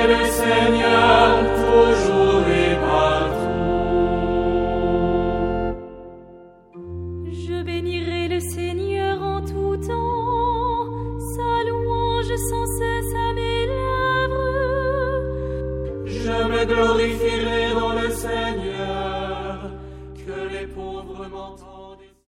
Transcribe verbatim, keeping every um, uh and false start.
le Seigneur toujours et partout. Je bénirai le Seigneur en tout temps, sa louange sans cesse à mes lèvres. Je me glorifierai dans le Seigneur.